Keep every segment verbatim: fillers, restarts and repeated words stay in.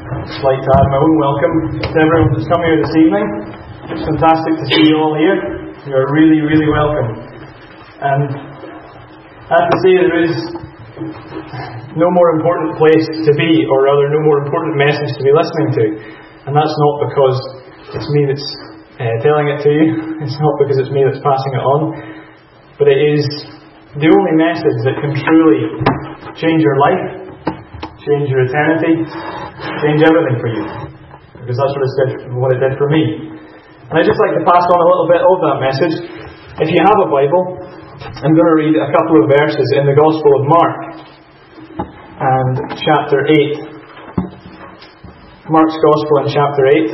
I'd like to add my own welcome to everyone that's come here this evening. It's fantastic to see you all here. You're really, really welcome. And I have to say there is no more important place to be, or rather no more important message to be listening to. And that's not because it's me that's uh, telling it to you. It's not because it's me that's passing it on. But it is the only message that can truly change your life, change your eternity, change everything for you. Because that's what it did, what it did for me. And I'd just like to pass on a little bit of that message. If you have a Bible, I'm going to read a couple of verses in the Gospel of Mark, and chapter eight. Mark's Gospel in chapter eight.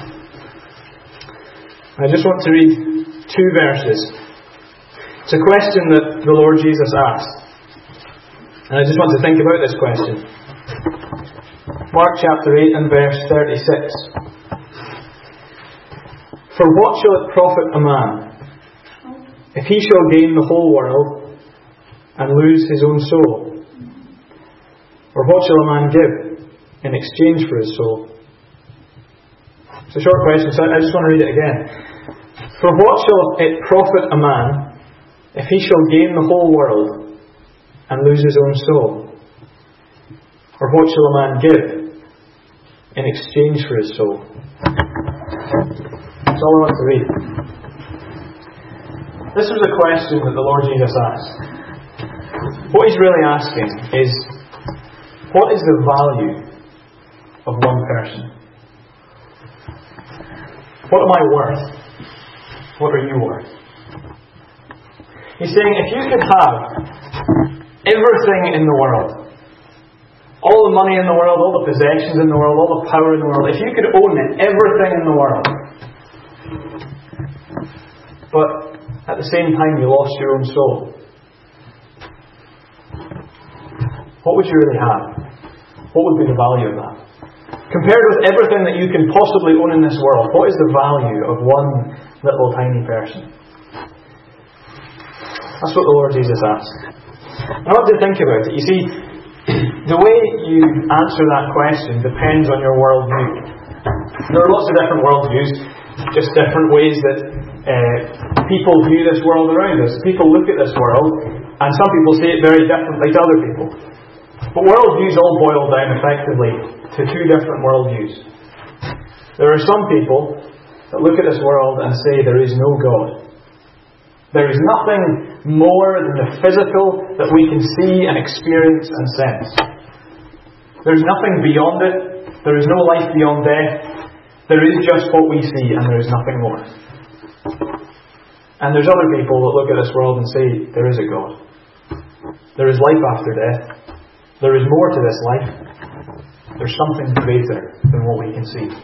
I just want to read two verses. It's a question that the Lord Jesus asked. And I just want to think about this question. Mark chapter eight and verse thirty-six. For what shall it profit a man, if he shall gain the whole world and lose his own soul? Or what shall a man give in exchange for his soul? It's a short question, so I just want to read it again. For what shall it profit a man, if he shall gain the whole world and lose his own soul? Or what shall a man give in exchange for his soul? That's all I want to read. This was a question that the Lord Jesus asked. What He's really asking is, what is the value of one person? What am I worth? What are you worth? He's saying, if you could have everything in the world, all the money in the world, all the possessions in the world, all the power in the world, if you could own everything in the world, but at the same time you lost your own soul, what would you really have? What would be the value of that? Compared with everything that you can possibly own in this world, what is the value of one little tiny person? That's what the Lord Jesus asked. I want to think about it. You see, the way you answer that question depends on your worldview. There are lots of different worldviews, just different ways that uh, people view this world around us. People look at this world, and some people see it very differently to other people. But worldviews all boil down effectively to two different worldviews. There are some people that look at this world and say there is no God. There is nothing more than the physical that we can see and experience and sense. There is nothing beyond it. There is no life beyond death. There is just what we see, and there is nothing more. And there's other people that look at this world and say there is a God. There is life after death. There is more to this life. There's something greater than what we can see.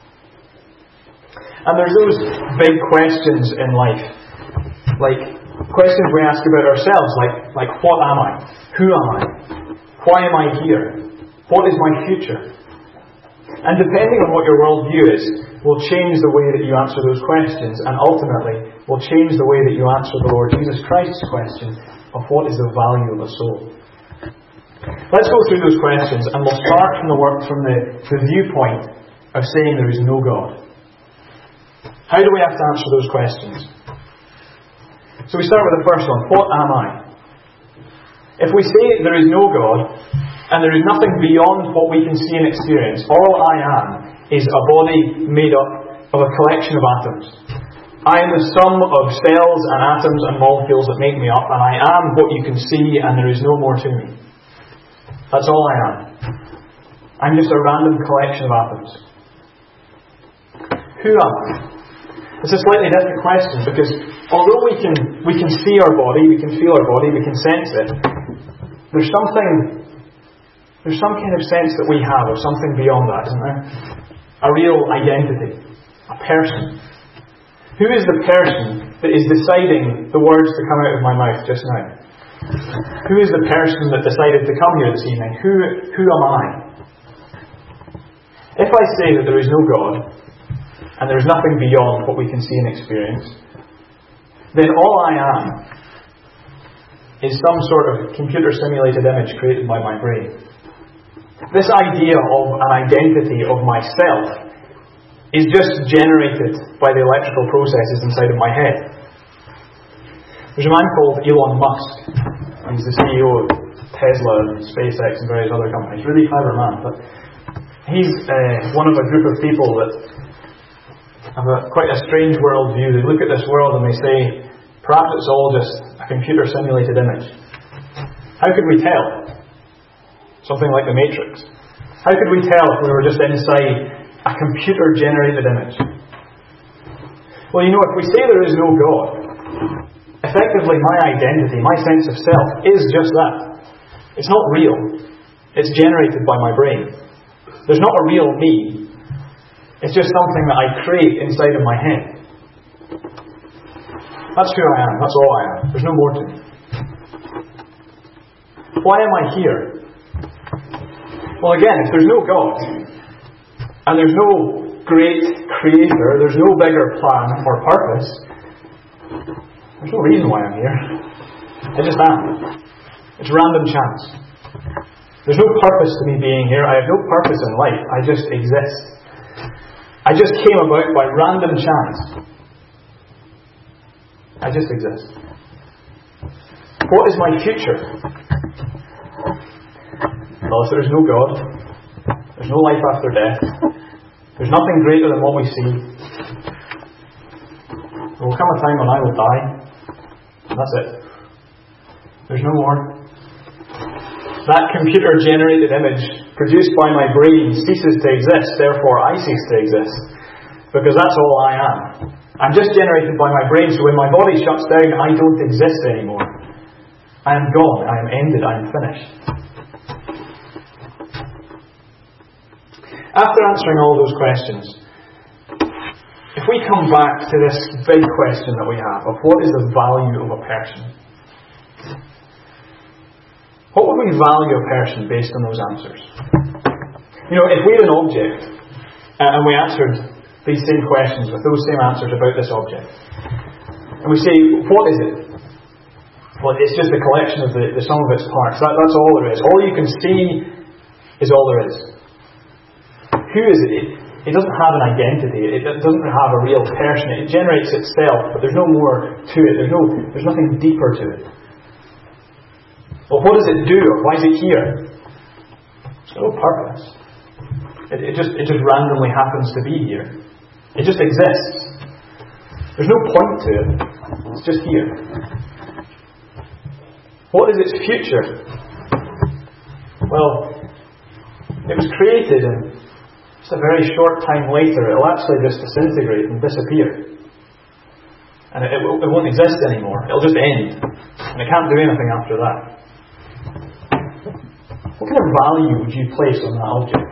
And there's those big questions in life. Like questions we ask about ourselves, like, like what am I? Who am I? Why am I here? What is my future? And depending on what your worldview is, will change the way that you answer those questions, and ultimately will change the way that you answer the Lord Jesus Christ's question of what is the value of a soul. Let's go through those questions, and we'll start from the work from the, the viewpoint of saying there is no God. How do we have to answer those questions? So we start with the first one. What am I? If we say there is no God, and there is nothing beyond what we can see and experience, all I am is a body made up of a collection of atoms. I am the sum of cells and atoms and molecules that make me up, and I am what you can see, and there is no more to me. That's all I am. I'm just a random collection of atoms. Who am I? It's a slightly different question, because although we can we can see our body, we can feel our body, we can sense it, there's something there's some kind of sense that we have of something beyond that, isn't there? A real identity. A person. Who is the person that is deciding the words to come out of my mouth just now? Who is the person that decided to come here this evening? Who who am I? If I say that there is no God, and there is nothing beyond what we can see and experience, then all I am is some sort of computer simulated image created by my brain. This idea of an identity of myself is just generated by the electrical processes inside of my head. There's a man called Elon Musk. He's the C E O of Tesla and SpaceX and various other companies. Really clever man, but he's uh, one of a group of people that have a, quite a strange worldview. They look at this world and they say, perhaps it's all just a computer simulated image. How could we tell? Something like the Matrix. How could we tell if we were just inside a computer generated image? Well, you know, if we say there is no God, effectively my identity, my sense of self is just that. It's not real. It's generated by my brain. There's not a real me. It's just something that I create inside of my head. That's who I am. That's all I am. There's no more to me. Why am I here? Well, again, if there's no God, and there's no great creator, there's no bigger plan or purpose, there's no reason why I'm here. I just am. It's random chance. There's no purpose to me being here. I have no purpose in life. I just exist. I just came about by random chance. I just exist. What is my future? Well, if there is no God, there's no life after death, there's nothing greater than what we see. There will come a time when I will die, and that's it. There's no more. That computer-generated image produced by my brain ceases to exist, therefore I cease to exist. Because that's all I am. I'm just generated by my brain, so when my body shuts down, I don't exist anymore. I am gone, I am ended, I am finished. After answering all those questions, if we come back to this big question that we have of what is the value of a person, what would we value a person based on those answers? You know, if we had an object and we answered these same questions with those same answers about this object, and we say, what is it? Well, it's just a collection of the, the sum of its parts. That, that's all there is. All you can see is all there is. Who is it? it? It doesn't have an identity. It doesn't have a real person. It generates itself, but there's no more to it. There's no, there's nothing deeper to it. Well, what does it do? Why is it here? It's got no purpose. It, it just it just randomly happens to be here. It just exists. There's no point to it. It's just here. What is its future? Well, it was created and just a very short time later, it'll actually just disintegrate and disappear. And it, it, it won't exist anymore. It'll just end. And it can't do anything after that. What kind of value would you place on that object?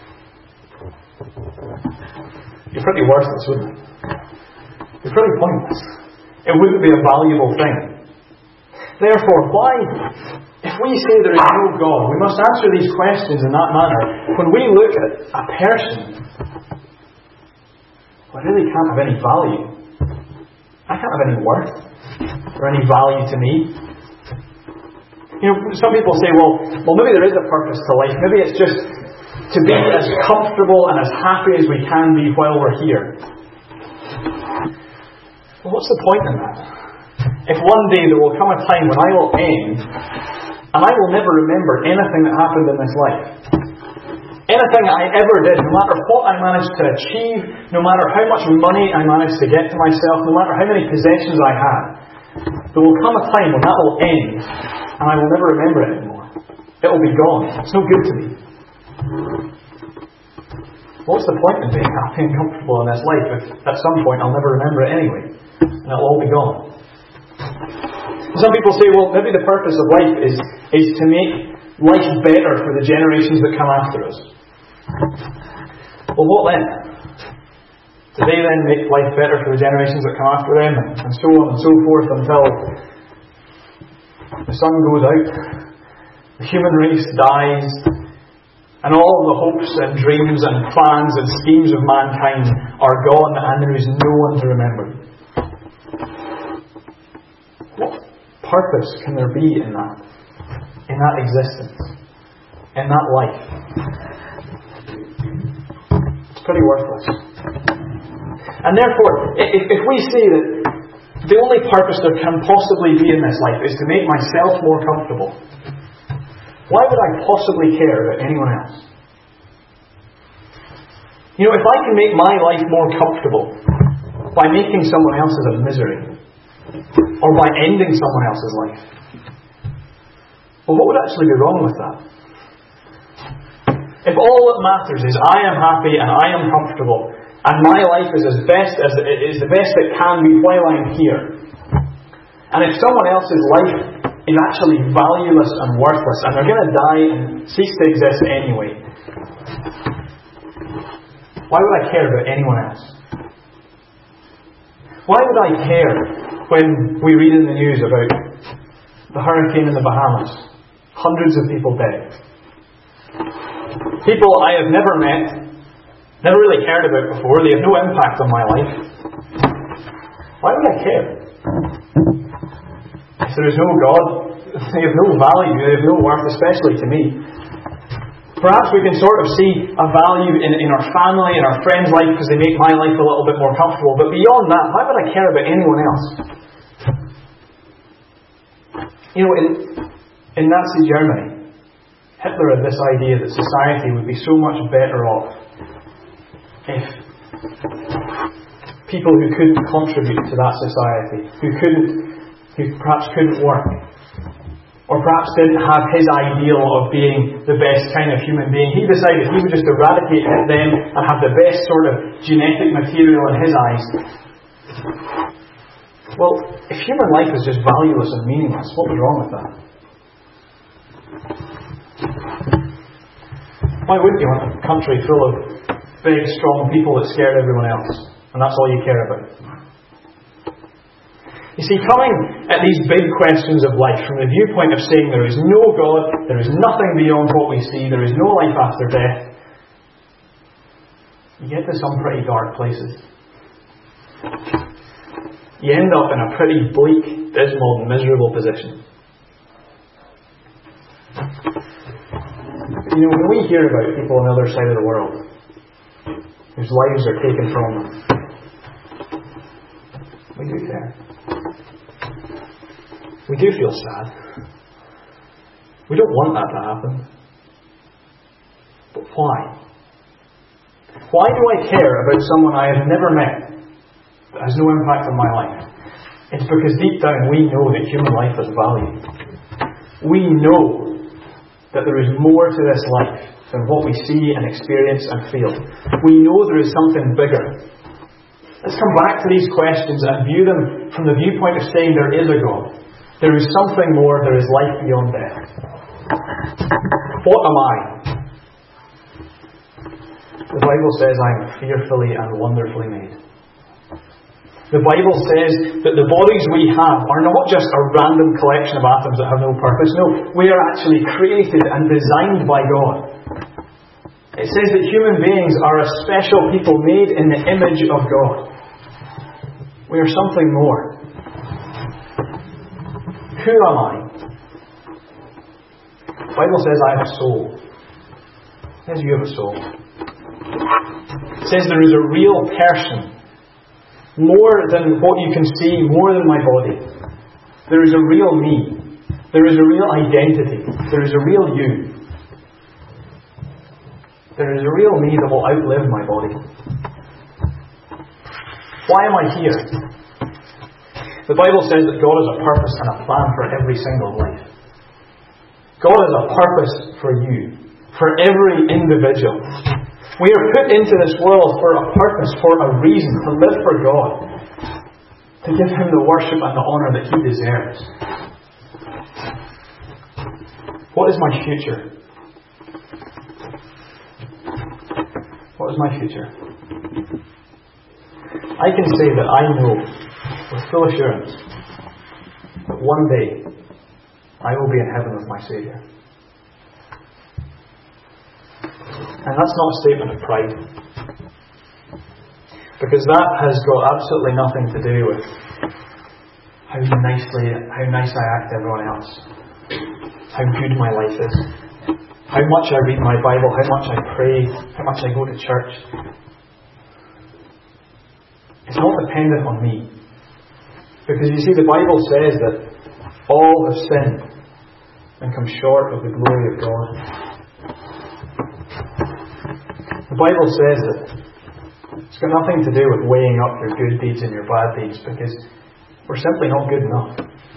You're pretty worthless, wouldn't it? You're pretty pointless. It wouldn't be a valuable thing. Therefore, why... If we say there is no God, we must answer these questions in that manner. When we look at a person, well, it really can't have any value. I can't have any worth or any value to me. You know, some people say, well, well, maybe there is a purpose to life. Maybe it's just to be as comfortable and as happy as we can be while we're here. Well, what's the point in that? If one day there will come a time when I will end, and I will never remember anything that happened in this life. Anything I ever did, no matter what I managed to achieve, no matter how much money I managed to get to myself, no matter how many possessions I had, there will come a time when that will end, and I will never remember it anymore. It will be gone. It's no good to me. What's the point in being happy and comfortable in this life if at some point I'll never remember it anyway, and it'll all be gone? Some people say, well, maybe the purpose of life is, is to make life better for the generations that come after us. Well, what then? Do they then make life better for the generations that come after them? And so on and so forth until the sun goes out, the human race dies, and all the hopes and dreams and plans and schemes of mankind are gone and there is no one to remember. What purpose can there be in that? In that existence? in that life, it's pretty worthless. And therefore, if, if we see that the only purpose there can possibly be in this life is to make myself more comfortable, why would I possibly care about anyone else? You know, if I can make my life more comfortable by making someone else's a misery, or by ending someone else's life, well, what would actually be wrong with that? If all that matters is I am happy and I am comfortable, and my life is as best as it is the best it can be while I'm here, and if someone else's life is actually valueless and worthless, and they're going to die and cease to exist anyway, why would I care about anyone else? Why would I care when we read in the news about the hurricane in the Bahamas? Hundreds of people dead. People I have never met, never really cared about before. They have no impact on my life. Why would I care? If there is no God, they have no value, they have no worth, especially to me. Perhaps we can sort of see a value in, in our family, in our friends' life, because they make my life a little bit more comfortable. But beyond that, why would I care about anyone else? You know, in, in Nazi Germany, Hitler had this idea that society would be so much better off if people who couldn't contribute to that society, who couldn't, who perhaps couldn't work, or perhaps didn't have his ideal of being the best kind of human being, he decided he would just eradicate them and have the best sort of genetic material in his eyes. Well, if human life is just valueless and meaningless, what was wrong with that? Why wouldn't you want a country full of big, strong people that scared everyone else, and that's all you care about? You see, coming at these big questions of life from the viewpoint of saying there is no God, there is nothing beyond what we see, there is no life after death, you get to some pretty dark places. You end up in a pretty bleak, dismal, miserable position. You know, when we hear about people on the other side of the world whose lives are taken from them, we do care. We do feel sad. We don't want that to happen. But why? Why do I care about someone I have never met that has no impact on my life? It's because deep down we know that human life has value. We know that there is more to this life than what we see and experience and feel. We know there is something bigger. Let's come back to these questions and view them from the viewpoint of saying there is a God. There is something more, there is life beyond death. What am I? The Bible says I am fearfully and wonderfully made. The Bible says that the bodies we have are not just a random collection of atoms that have no purpose. No, we are actually created and designed by God. It says that human beings are a special people made in the image of God. We are something more. Who am I? The Bible says I have a soul. It says you have a soul. It says there is a real person. More than what you can see, more than my body. There is a real me. There is a real identity. There is a real you. There is a real me that will outlive my body. Why am I here? The Bible says that God has a purpose and a plan for every single life. God has a purpose for you, for every individual. We are put into this world for a purpose, for a reason, to live for God, to give Him the worship and the honour that He deserves. What is my future? What is my future? I can say that I know with full assurance that one day I will be in heaven with my Saviour. And that's not a statement of pride. Because that has got absolutely nothing to do with how nicely, how nice I act to everyone else. How good my life is. how much I read my Bible, how much I pray, how much I go to church. It's not dependent on me. Because you see, the Bible says that all have sinned and come short of the glory of God. The Bible says that it's got nothing to do with weighing up your good deeds and your bad deeds, because we're simply not good enough.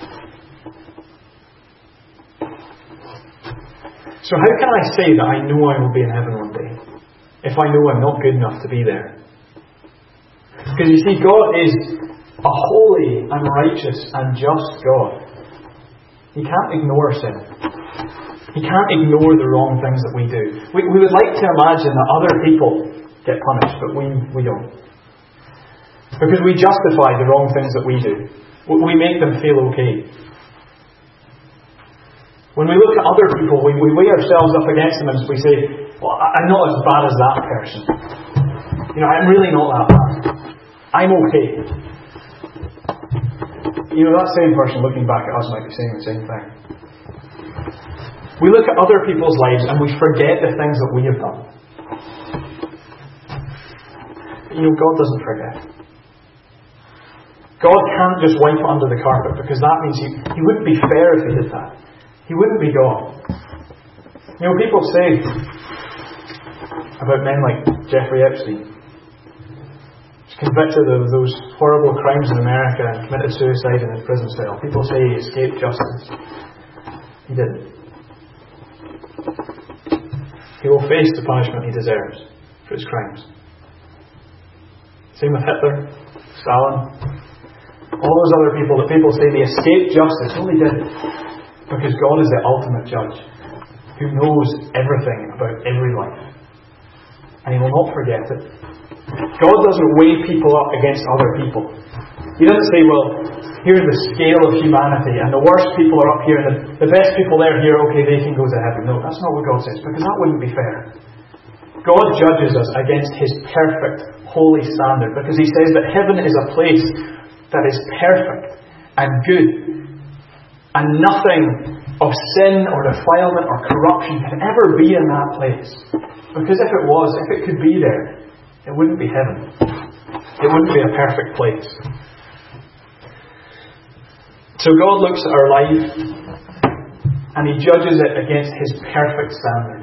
So how can I say that I know I will be in heaven one day if I know I'm not good enough to be there? Because you see, God is a holy and righteous and just God. He can't ignore sin. He can't ignore the wrong things that we do. We, we would like to imagine that other people get punished, but we, we don't. Because we justify the wrong things that we do. We make them feel okay. When we look at other people, we, we weigh ourselves up against them and we say, well, I'm not as bad as that person. You know, I'm really not that bad. I'm okay. You know, that same person looking back at us might be saying the same thing. We look at other people's lives and we forget the things that we have done. You know, God doesn't forget. God can't just wipe it under the carpet, because that means he, he wouldn't be fair if he did that. He wouldn't be God. You know, people say about men like Jeffrey Epstein, convicted of those horrible crimes in America and committed suicide in his prison cell. People say he escaped justice. He didn't. He will face the punishment he deserves for his crimes. Same with Hitler, Stalin, all those other people that people say they escaped justice. Well, they didn't. Because God is the ultimate judge who knows everything about every life. And He will not forget it. God doesn't weigh people up against other people. He doesn't say, well, here's the scale of humanity, and the worst people are up here, and the, the best people there here, okay, they can go to heaven. No, that's not what God says, because that wouldn't be fair. God judges us against His perfect, holy standard, because He says that heaven is a place that is perfect and good, and nothing of sin or defilement or corruption can ever be in that place. Because if it was, if it could be there, it wouldn't be heaven. It wouldn't be a perfect place. So God looks at our life and He judges it against His perfect standard.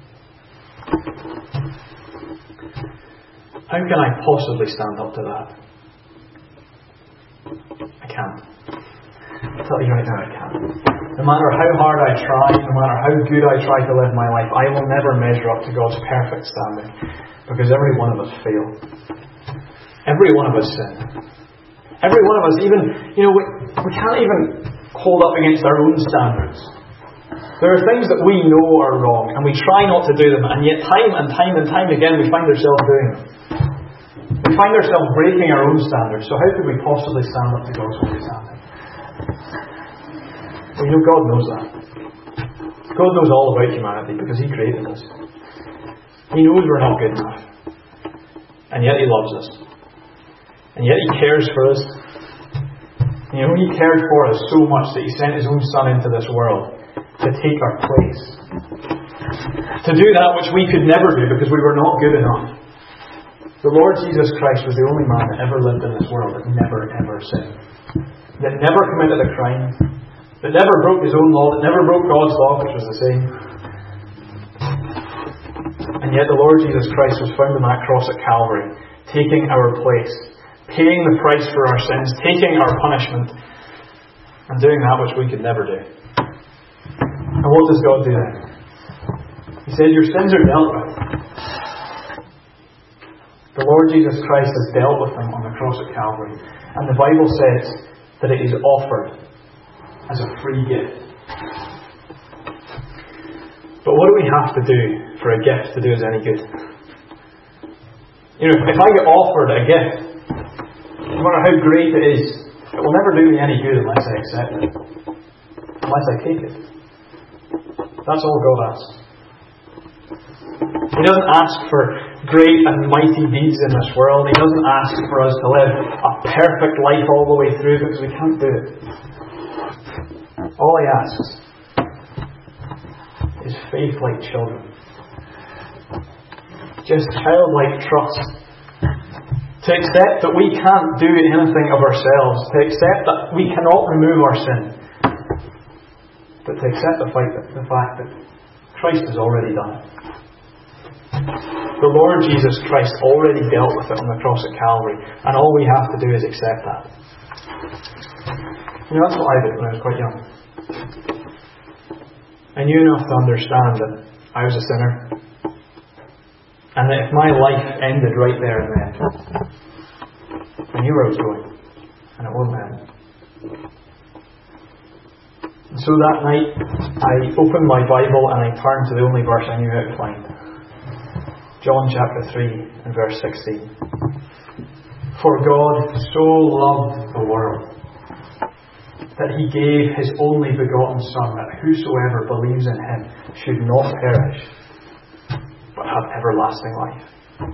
How can I possibly stand up to that? I can't. I'll tell you right now, I can't. No matter how hard I try, no matter how good I try to live my life, I will never measure up to God's perfect standard. Because every one of us fail. Every one of us sin. Every one of us, even, you know, we, we can't even hold up against our own standards. There are things that we know are wrong, and we try not to do them, and yet time and time and time again we find ourselves doing them. We find ourselves breaking our own standards, so how could we possibly stand up to God's holy standard? Well, you know, God knows that. God knows all about humanity because He created us. He knows we're not good enough. And yet He loves us. And yet He cares for us. You know, He cared for us so much that He sent His own Son into this world to take our place. To do that which we could never do because we were not good enough. The Lord Jesus Christ was the only man that ever lived in this world that never ever sinned. That never committed a crime. That never broke His own law. That never broke God's law, which was the same. And yet the Lord Jesus Christ was found on that cross at Calvary, taking our place, paying the price for our sins, taking our punishment, and doing that which we could never do. And what does God do then? He says, your sins are dealt with. The Lord Jesus Christ has dealt with them on the cross at Calvary. And the Bible says that it is offered as a free gift. But what do we have to do for a gift to do us any good? You know, if I get offered a gift, no matter how great it is, it will never do me any good unless I accept it. Unless I take it. That's all God asks. He doesn't ask for great and mighty deeds in this world. He doesn't ask for us to live a perfect life all the way through because we can't do it. All He asks is faith like children. Just childlike trust. To accept that we can't do anything of ourselves. To accept that we cannot remove our sin. But to accept the fact that, the fact that Christ has already done it. The Lord Jesus Christ already dealt with it on the cross at Calvary. And all we have to do is accept that. You know, that's what I did when I was quite young. I knew enough to understand that I was a sinner. And that if my life ended right there and then, I knew where I was going. And it wouldn't end. And so that night, I opened my Bible and I turned to the only verse I knew how to find. John chapter three and verse sixteen. For God so loved the world that He gave His only begotten Son, that whosoever believes in Him should not perish, but have everlasting life.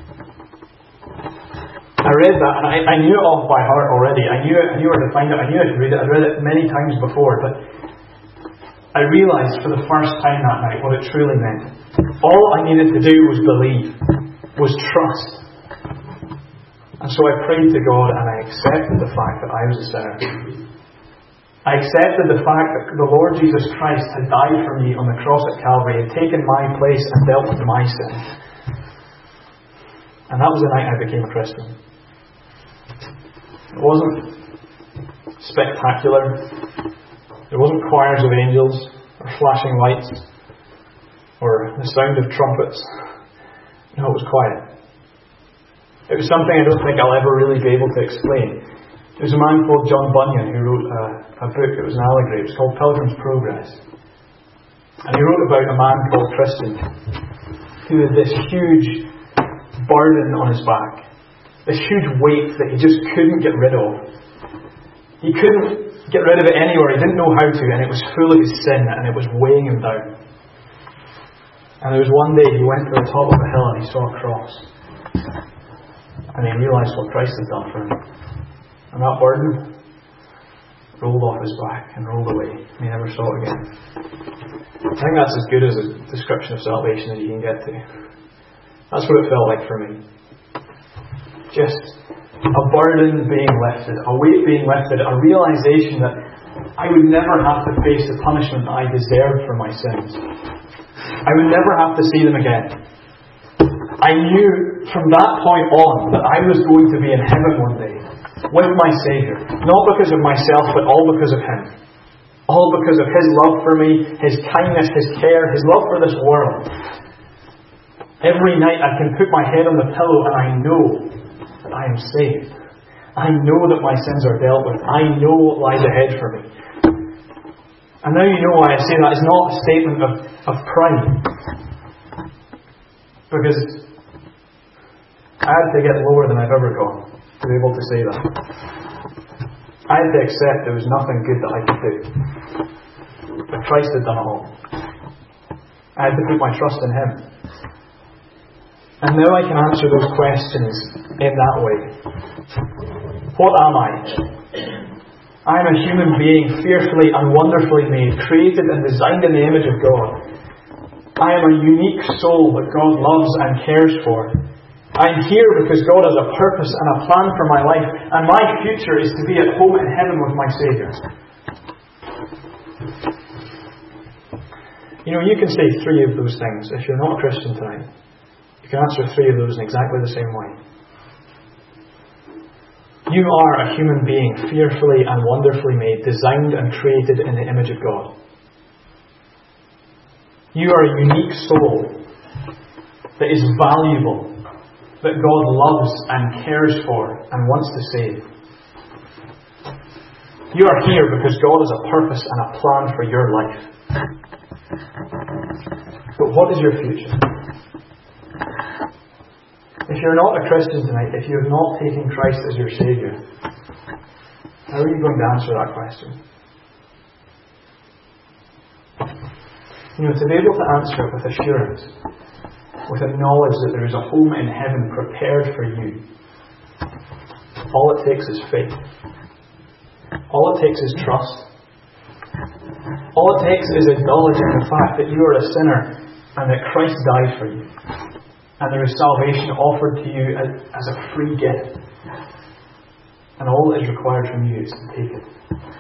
I read that and I, I knew it off by heart already. I knew it, I knew where to find it. I knew how to read it. I'd read it many times before, but I realised for the first time that night what it truly meant. All I needed to do was believe, was trust. And so I prayed to God and I accepted the fact that I was a sinner. I accepted the fact that the Lord Jesus Christ had died for me on the cross at Calvary, had taken my place and dealt with my sin. And that was the night I became a Christian. It wasn't spectacular. There wasn't choirs of angels, or flashing lights, or the sound of trumpets. No, it was quiet. It was something I don't think I'll ever really be able to explain. There was a man called John Bunyan who wrote a, a book, it was an allegory, it was called Pilgrim's Progress. And he wrote about a man called Christian who had this huge burden on his back. This huge weight that he just couldn't get rid of. He couldn't get rid of it anywhere, he didn't know how to, and it was full of his sin and it was weighing him down. And there was one day he went to the top of a hill and he saw a cross. And he realised what Christ had done for him. And that burden rolled off his back and rolled away. And he never saw it again. I think that's as good as a description of salvation as you can get to. That's what it felt like for me. Just a burden being lifted, a weight being lifted, a realisation that I would never have to face the punishment that I deserved for my sins. I would never have to see them again. I knew from that point on that I was going to be in heaven one day with my Saviour. Not because of myself, but all because of Him. All because of His love for me, His kindness, His care, His love for this world. Every night I can put my head on the pillow and I know that I am saved. I know that my sins are dealt with. I know what lies ahead for me. And now you know why I say that. It's not a statement of, of pride. Because I had to get lower than I've ever gone to be able to say that. I had to accept there was nothing good that I could do. But Christ had done it all. I had to put my trust in Him. And now I can answer those questions in that way. What am I? I am a human being fearfully and wonderfully made, created and designed in the image of God. I am a unique soul that God loves and cares for. I am here because God has a purpose and a plan for my life, and my future is to be at home in heaven with my Saviour. You know, you can say three of those things. If you're not a Christian tonight, you can answer three of those in exactly the same way. You are a human being fearfully and wonderfully made, designed and created in the image of God. You are a unique soul that is valuable, that God loves and cares for and wants to save. You are here because God has a purpose and a plan for your life. But what is your future? If you're not a Christian tonight, if you have not taken Christ as your Saviour, how are you going to answer that question? You know, to be able to answer it with assurance, with a knowledge that there is a home in heaven prepared for you, all it takes is faith. All it takes is trust. All it takes is acknowledging the fact that you are a sinner and that Christ died for you. And there is salvation offered to you as, as a free gift. And all that is required from you is to take it.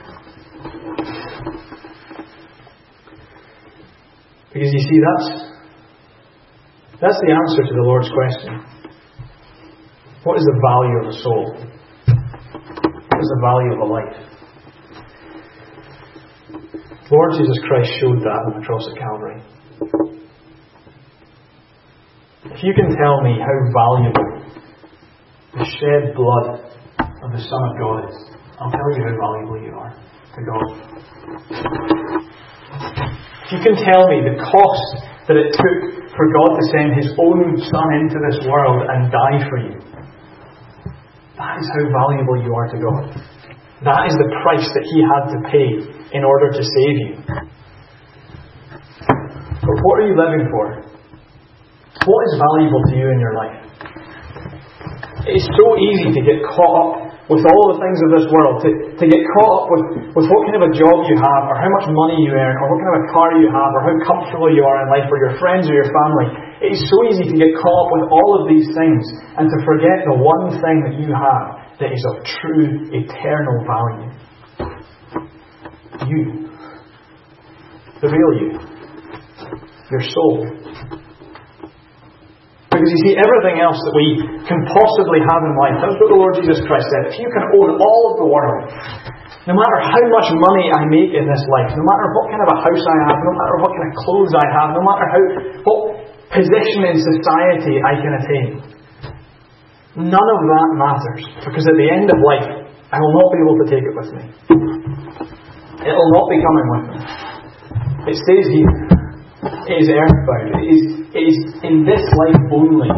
Because you see, that's, that's the answer to the Lord's question. What is the value of a soul? What is the value of a life? Lord Jesus Christ showed that on the cross at Calvary. If you can tell me how valuable the shed blood of the Son of God is, I'll tell you how valuable you are to God. If you can tell me the cost that it took for God to send His own Son into this world and die for you, that is how valuable you are to God. That is the price that He had to pay in order to save you. But what are you living for? What is valuable to you in your life? It's so easy to get caught up with all the things of this world, to, to get caught up with, with what kind of a job you have, or how much money you earn, or what kind of a car you have, or how comfortable you are in life, or your friends or your family. It is so easy to get caught up with all of these things and to forget the one thing that you have that is of true, eternal value. You. The real you. Your soul. Because you see, everything else that we can possibly have in life, that's what the Lord Jesus Christ said. If you can own all of the world, no matter how much money I make in this life, no matter what kind of a house I have, no matter what kind of clothes I have, no matter how what position in society I can attain, none of that matters. Because at the end of life, I will not be able to take it with me. It will not be coming with me. It stays here. It is earthbound. It is, it is in this life only.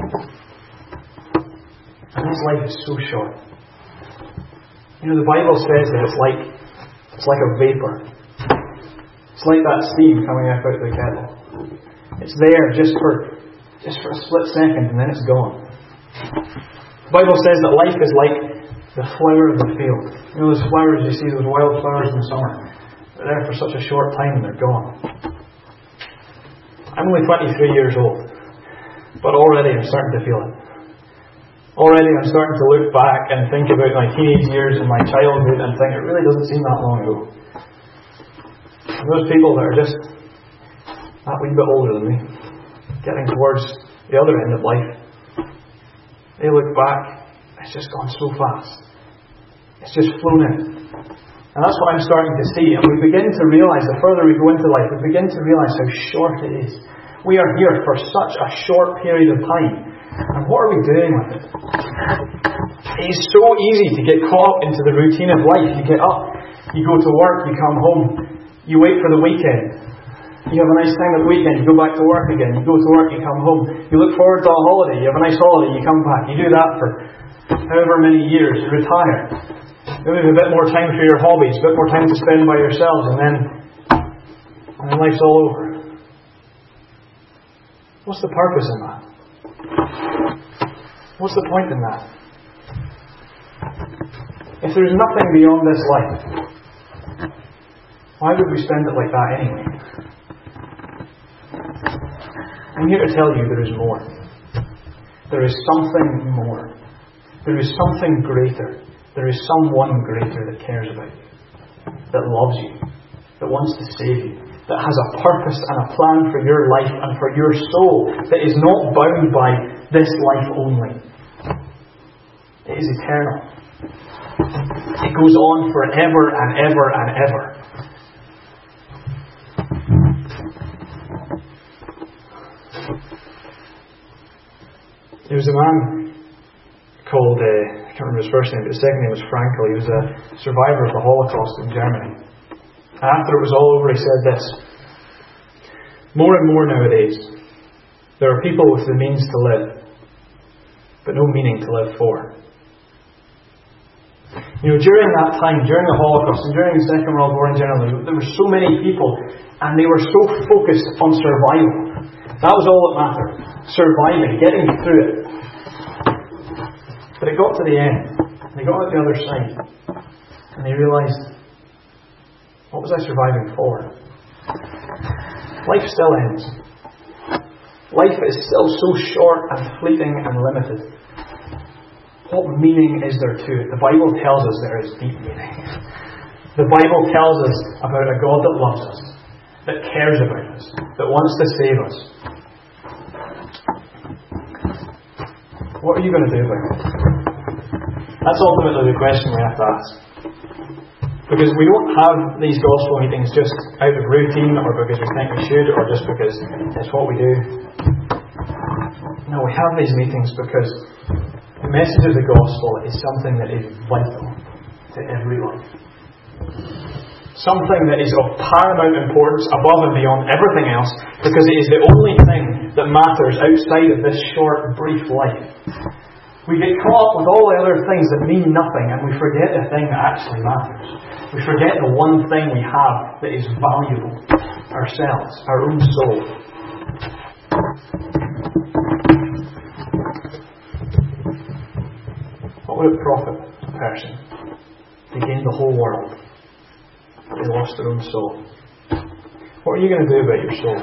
And this life is so short. You know, the Bible says that it's like it's like a vapour. It's like that steam coming up out of the kettle. It's there just for just for a split second and then it's gone. The Bible says that life is like the flower of the field. You know those flowers you see, those wild flowers in the summer? They're there for such a short time and they're gone. I'm only twenty-three years old, but already I'm starting to feel it. Already I'm starting to look back and think about my teenage years and my childhood and think it really doesn't seem that long ago. And those people that are just that wee bit older than me, getting towards the other end of life, they look back, it's just gone so fast. It's just flown in. And that's what I'm starting to see. And we begin to realise, the further we go into life, we begin to realise how short it is. We are here for such a short period of time. And what are we doing with it? It is so easy to get caught up into the routine of life. You get up, you go to work, you come home, you wait for the weekend. You have a nice time at the weekend, you go back to work again. You go to work, you come home. You look forward to a holiday, you have a nice holiday, you come back. You do that for however many years, you retire. Maybe a bit more time for your hobbies, a bit more time to spend by yourselves, and then, and then life's all over. What's the purpose in that? What's the point in that? If there's nothing beyond this life, why would we spend it like that anyway? I'm here to tell you there is more. There is something more. There is something greater. There is someone greater that cares about you, that loves you, that wants to save you, that has a purpose and a plan for your life and for your soul, that is not bound by this life only. It is eternal. It goes on forever and ever and ever. There was a man called, uh, I can't remember his first name, but his second name was Frankel. He was a survivor of the Holocaust in Germany. And after it was all over, he said this: more and more nowadays, there are people with the means to live, but no meaning to live for. You know, during that time, during the Holocaust and during the Second World War in general, there were so many people and they were so focused on survival. That was all that mattered. Surviving, getting through it. But it got to the end. And they got to the other side. And they realised, what was I surviving for? Life still ends. Life is still so short and fleeting and limited. What meaning is there to it? The Bible tells us there is deep meaning. The Bible tells us about a God that loves us, that cares about us, that wants to save us. What are you going to do about it? That's ultimately the question we have to ask. Because we don't have these gospel meetings just out of routine or because we think we should or just because it's what we do. No, we have these meetings because the message of the gospel is something that is vital to every life. Something that is of paramount importance above and beyond everything else because it is the only thing that matters outside of this short, brief life. We get caught up with all the other things that mean nothing and we forget the thing that actually matters. We forget the one thing we have that is valuable. Ourselves, our own soul. What would it profit a person to gain the whole world but they lost their own soul? What are you going to do about your soul?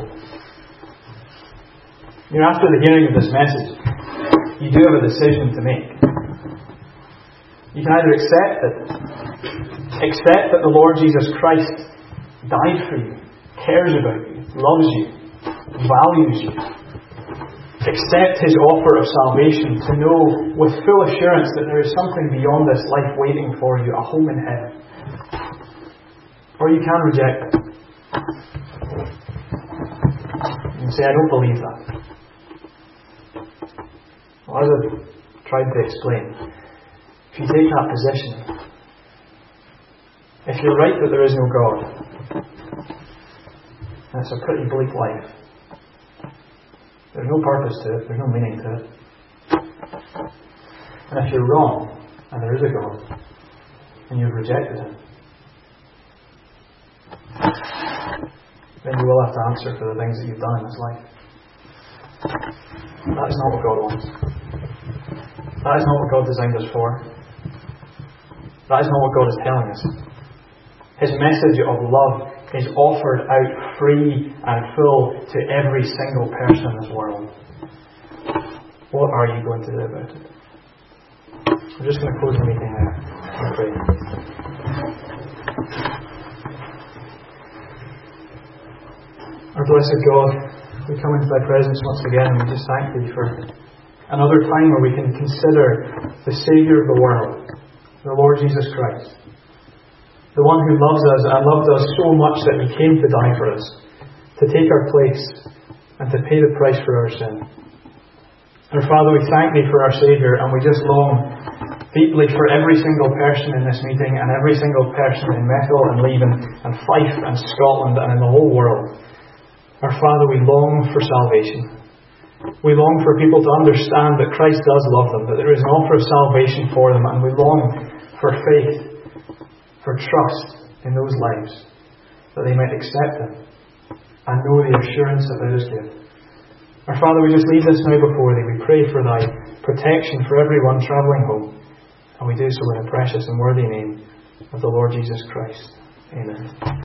You know, after the hearing of this message, you do have a decision to make. You can either accept it, accept that the Lord Jesus Christ died for you, cares about you, loves you, values you. Accept His offer of salvation to know with full assurance that there is something beyond this life waiting for you, a home in heaven. Or you can reject it. You can say, I don't believe that. Well, as I've tried to explain, if you take that position, if you're right that there is no God, then it's a pretty bleak life. There's no purpose to it, there's no meaning to it. And if you're wrong, and there is a God, and you've rejected Him, then you will have to answer for the things that you've done in this life. That is not what God wants. That is not what God designed us for. That is not what God is telling us. His message of love is offered out free and full to every single person in this world. What are you going to do about it? I'm just going to close the meeting there and pray. Our blessed God, we come into Thy presence once again and we just thank Thee for another time where we can consider the Saviour of the world, the Lord Jesus Christ. The one who loves us and loved us so much that He came to die for us, to take our place and to pay the price for our sin. And Father, we thank Thee for our Saviour and we just long deeply for every single person in this meeting and every single person in Methil and Leven and Fife and Scotland and in the whole world. Our Father, we long for salvation. We long for people to understand that Christ does love them, that there is an offer of salvation for them, and we long for faith, for trust in those lives, that they might accept Him and know the assurance that there is given. Our Father, we just leave this now before Thee. We pray for Thy protection for everyone travelling home, and we do so in the precious and worthy name of the Lord Jesus Christ. Amen.